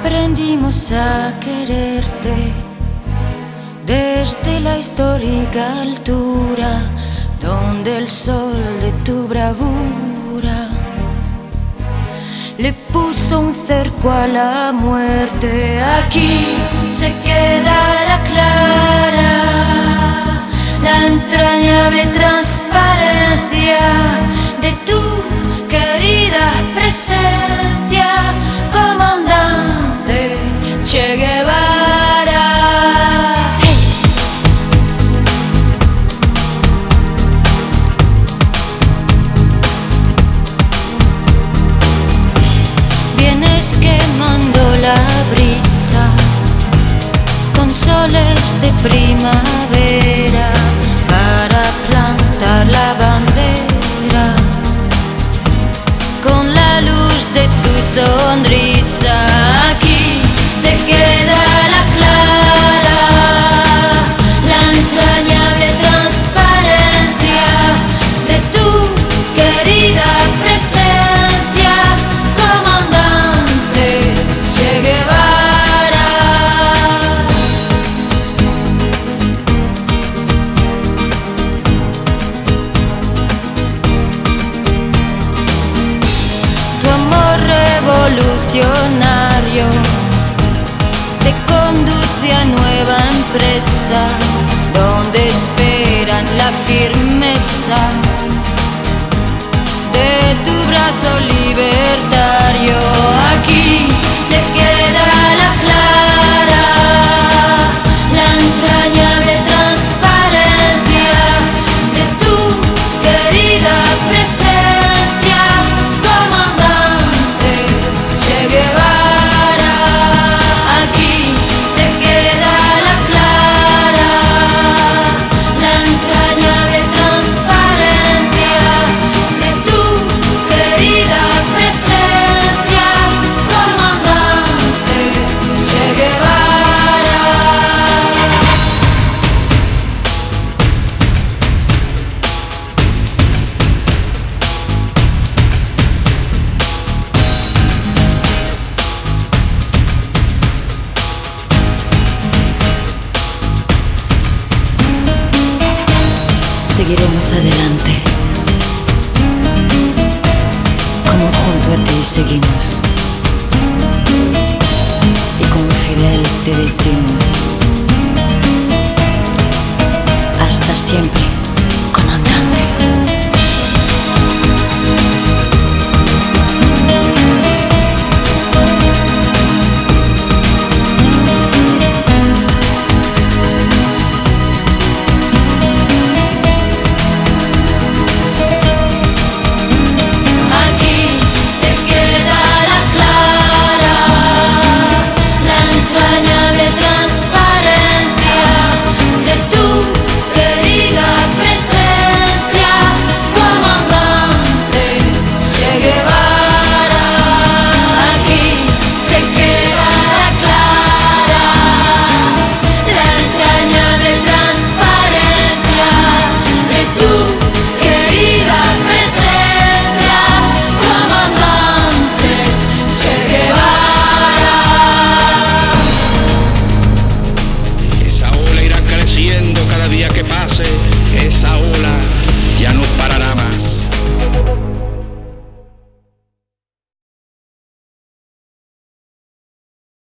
Aprendimos a quererte desde la histórica altura donde el sol de tu bravura le puso un cerco a la muerte. Aquí se queda la clara, la entrañable transparencia de tu querida presencia, comandante Che Guevara. Hey. Vienes quemando la brisa con soles de primavera para plantar la bandera con la luz de tu sonrisa. Aquí se queda la clara, la entrañable transparencia de tu querida presencia, comandante Che Guevara. Tu amor revolucionario te conduce a nueva empresa donde esperan la firmeza de tu brazo libertario. Aquí se queda la clara, la entrañable transparencia de tu querida presencia, comandante Che Guevara. Aquí se queda la clara, la entrañable transparencia de tu querida presencia, comandante Che Guevara. Seguiremos adelante, como junto a ti seguimos, y como Fidel te decimos, hasta siempre.